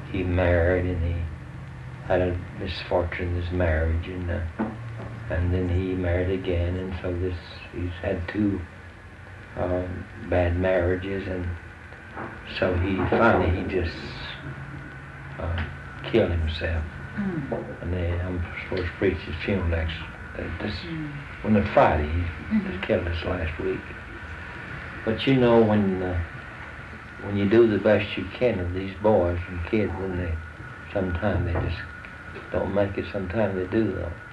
he married and he had a misfortune in his marriage, and then he married again, and so he's had two bad marriages, and so he finally just killed himself. And I'm supposed to preach his funeral next on the Friday. He just killed us last week. But you know, when you do the best you can of these boys and kids, then sometimes they just don't make it. Sometimes they do,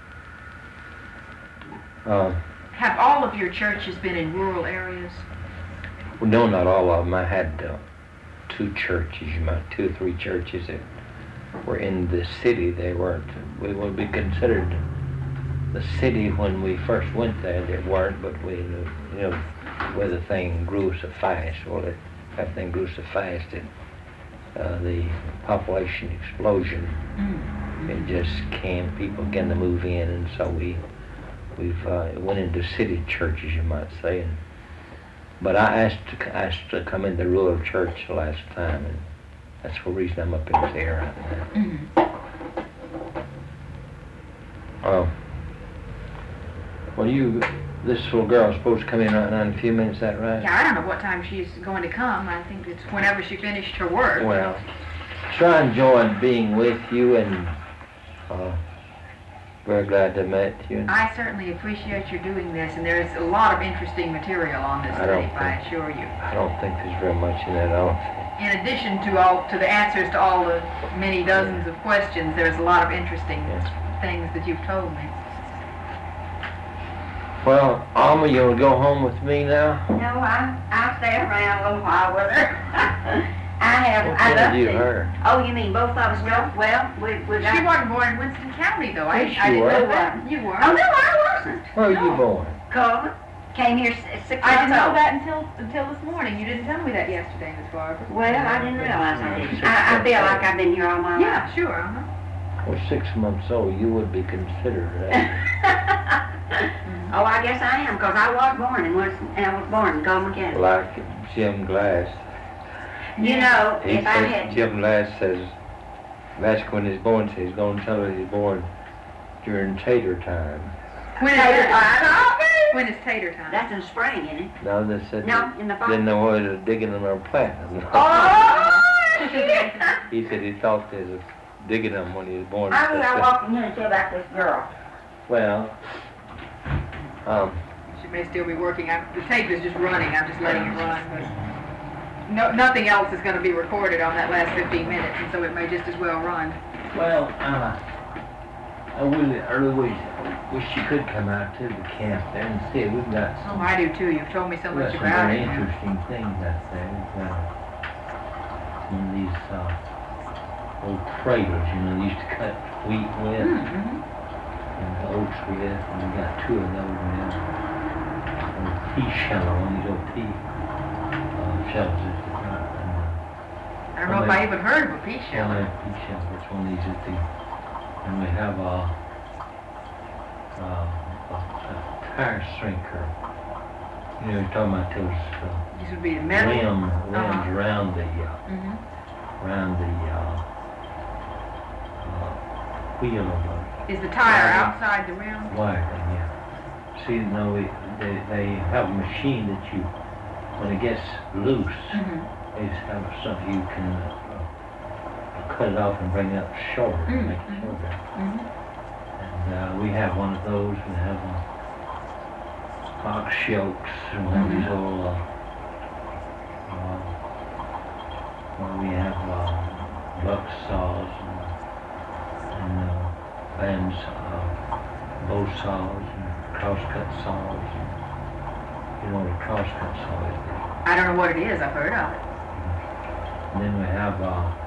though. Have all of your churches been in rural areas? Well, no, not all of them. I had two churches, two or three churches that were in the city. They weren't. We would be considered the city when we first went there. They weren't, but we, where the thing grew so fast. Well, everything grew so fast that the population explosion. It just came. People began to move in, and so we've went into city churches, you might say. But I asked to come into rural church the last time, and that's the reason I'm up in this area right now. Well, this little girl is supposed to come in right now in a few minutes, is that right? Yeah, I don't know what time she's going to come. I think it's whenever she finished her work. Well, sure, I enjoyed being with you, and very glad to have met you. I certainly appreciate your doing this, and there's a lot of interesting material on this tape, I assure you. I don't think there's very much in that, I don't think. In addition to the answers to all the many dozens of questions, there's a lot of interesting things that you've told me. Well, Alma, you want to go home with me now? No, I'll stay around a little while with her. What can I do her? Oh, you mean both of us go? Well, we got... She wasn't born in Winston County, though. I Yes, didn't you know were. that. You were. Oh, no, I wasn't. Where were you born? Coleman. Came here 6 months I didn't know old. that until this morning. You didn't tell me that yesterday, Miss Barbara. Well, I didn't realize I did. I feel like I've been here all my life. Yeah, sure. Well, 6 months old, you would be considered Oh, I guess I am, because I was born in Coleman County. like Jim Glass. You know, He if I said, had... Jim Glass says, that's when he's born, so he's going to tell her he's born during tater time. When is tater time? That's in spring, isn't it? No, they said No, in the fall. didn't know whether they're digging them or planting them. Oh! He said he thought they was digging them when he was born. How did I walk in here and tell about this girl? Well, She may still be working. The tape is just running. I'm just letting it run. But nothing else is going to be recorded on that last 15 minutes, and so it may just as well run. well, I really wish you could come out to the camp there and see it. We've got Oh, I do too. You've told me so we've much got some about very it. interesting things out there. We've got some of these old cradles, they used to cut wheat with. And the oats with, and we got two of those now. And a pea shells, one of these old pea shells at the front. I don't know if I even heard of a pea shell. Pea shells, that's one of these at the, and we have a tire shrinker. You're talking about those These would be the metal. rims around the wheel of a Is the tire outside the rim? wiring, yeah. See, no, they have a machine that when it gets loose, they have something you can cut it off and bring it up shorter, make it shorter. And we have one of those. We have box yokes and one of these old, we have buck saws and bands, bow saws and crosscut saws. You know what a crosscut saw is? I don't know what it is. I've heard of it. And then we have